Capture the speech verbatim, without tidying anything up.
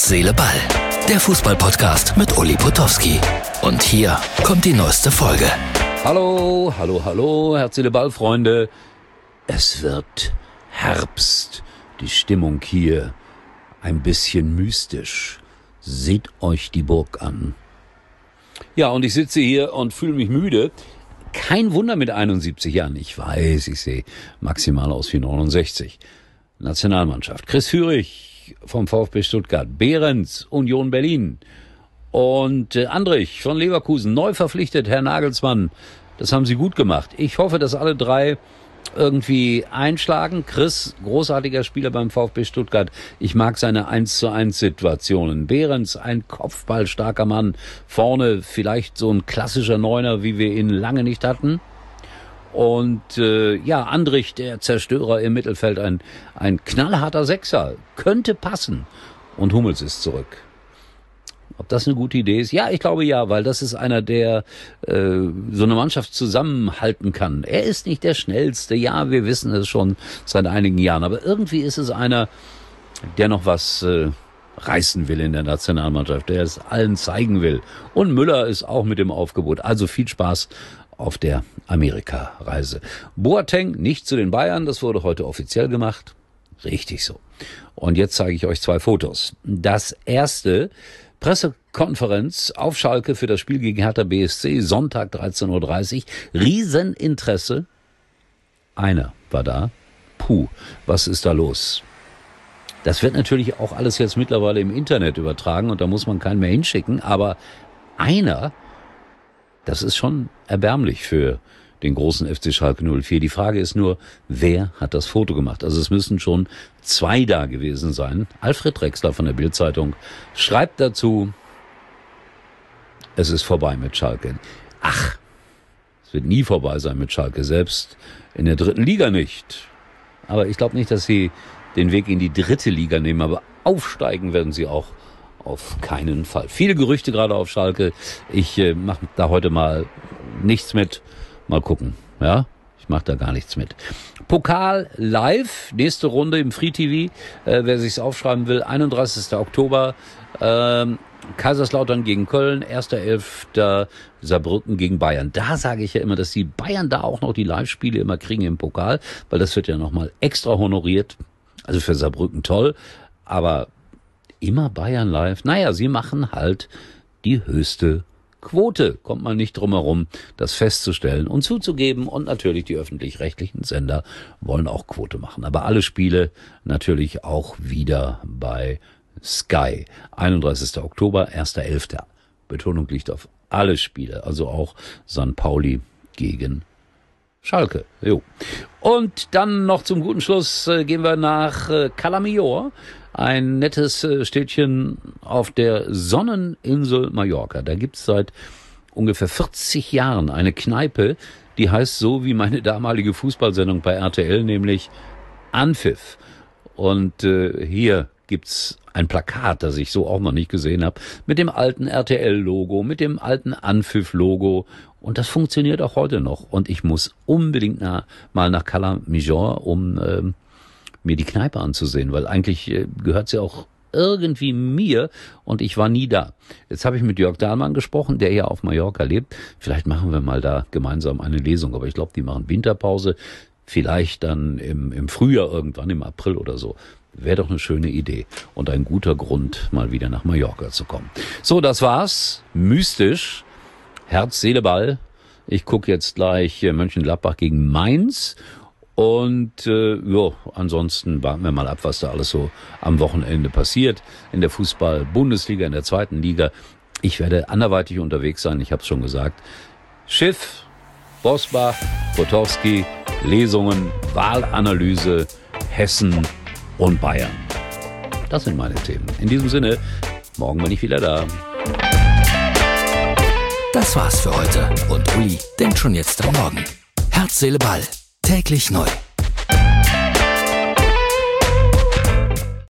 Herz, Seele, Ball. Der Fußball-Podcast mit Uli Potowski. Und hier kommt die neueste Folge. Hallo, hallo, hallo, Herz, Seele, Ball, Freunde. Es wird Herbst. Die Stimmung hier ein bisschen mystisch. Seht euch die Burg an. Ja, und ich sitze hier und fühle mich müde. Kein Wunder mit einundsiebzig Jahren. Ich weiß, ich sehe maximal aus wie neunundsechzig. Nationalmannschaft. Chris Führig vom VfB Stuttgart. Behrens, Union Berlin. Und äh, Andrich von Leverkusen. Neu verpflichtet, Herr Nagelsmann. Das haben Sie gut gemacht. Ich hoffe, dass alle drei irgendwie einschlagen. Chris, großartiger Spieler beim VfB Stuttgart. Ich mag seine eins zu eins Situationen. Behrens, ein kopfballstarker Mann. Vorne vielleicht so ein klassischer Neuner, wie wir ihn lange nicht hatten. Und äh, ja, Andrich, der Zerstörer im Mittelfeld, ein, ein knallharter Sechser. Könnte passen. Und Hummels ist zurück. Ob das eine gute Idee ist? Ja, ich glaube ja, weil das ist einer, der äh, so eine Mannschaft zusammenhalten kann. Er ist nicht der Schnellste, ja, wir wissen es schon seit einigen Jahren, aber irgendwie ist es einer, der noch was äh, reißen will in der Nationalmannschaft, der es allen zeigen will. Und Müller ist auch mit dem Aufgebot, also viel Spaß auf der Amerika-Reise. Boateng nicht zu den Bayern, das wurde heute offiziell gemacht. Richtig so. Und jetzt zeige ich euch zwei Fotos. Das erste: Pressekonferenz auf Schalke für das Spiel gegen Hertha B S C, Sonntag dreizehn Uhr dreißig. Rieseninteresse. Einer war da. Puh, was ist da los? Das wird natürlich auch alles jetzt mittlerweile im Internet übertragen und da muss man keinen mehr hinschicken. Aber einer, das ist schon erbärmlich für den großen F C Schalke null vier. Die Frage ist nur, wer hat das Foto gemacht? Also es müssen schon zwei da gewesen sein. Alfred Drexler von der Bild-Zeitung schreibt dazu, es ist vorbei mit Schalke. Ach, es wird nie vorbei sein mit Schalke, selbst in der dritten Liga nicht. Aber ich glaube nicht, dass sie den Weg in die dritte Liga nehmen, aber aufsteigen werden sie auch auf keinen Fall. Viele Gerüchte gerade auf Schalke. Ich äh, mache da heute mal nichts mit. Mal gucken, ja, ich mache da gar nichts mit. Pokal live, nächste Runde im Free T V, äh, wer sich's aufschreiben will, einunddreißigster Oktober, ähm, Kaiserslautern gegen Köln, erster elfter Saarbrücken gegen Bayern. Da sage ich ja immer, dass die Bayern da auch noch die Live-Spiele immer kriegen im Pokal, weil das wird ja nochmal extra honoriert. Also für Saarbrücken toll, aber immer Bayern live. Naja, sie machen halt die höchste Quote, kommt man nicht drum herum, das festzustellen und zuzugeben. Und natürlich die öffentlich-rechtlichen Sender wollen auch Quote machen. Aber alle Spiele natürlich auch wieder bei Sky. einunddreißigster Oktober, erster elfter Betonung liegt auf alle Spiele, also auch Sankt Pauli gegen Schalke. Jo. Und dann noch zum guten Schluss äh, gehen wir nach äh, Calamior. Ein nettes äh, Städtchen auf der Sonneninsel Mallorca. Da gibt's seit ungefähr vierzig Jahren eine Kneipe, die heißt so wie meine damalige Fußballsendung bei R T L, nämlich Anpfiff. Und äh, hier gibt's ein Plakat, das ich so auch noch nicht gesehen habe, mit dem alten R T L-Logo, mit dem alten Anpfiff-Logo. Und das funktioniert auch heute noch. Und ich muss unbedingt na, mal nach Calamior, um ähm, mir die Kneipe anzusehen, weil eigentlich äh, gehört sie auch irgendwie mir und ich war nie da. Jetzt habe ich mit Jörg Dahlmann gesprochen, der ja auf Mallorca lebt. Vielleicht machen wir mal da gemeinsam eine Lesung, aber ich glaube, die machen Winterpause. Vielleicht dann im, im Frühjahr irgendwann, im April oder so. Wäre doch eine schöne Idee und ein guter Grund, mal wieder nach Mallorca zu kommen. So, das war's. Mystisch. Herz, Seele, Ball. Ich gucke jetzt gleich Mönchengladbach gegen Mainz. Und äh, ja, ansonsten warten wir mal ab, was da alles so am Wochenende passiert. In der Fußball-Bundesliga, in der zweiten Liga. Ich werde anderweitig unterwegs sein, ich habe es schon gesagt. Schiff, Bosbach, Potowski, Lesungen, Wahlanalyse, Hessen und Bayern. Das sind meine Themen. In diesem Sinne, morgen bin ich wieder da. Das war's für heute. Und Uli denkt schon jetzt am Morgen. Herz, Seele, Ball. Täglich neu.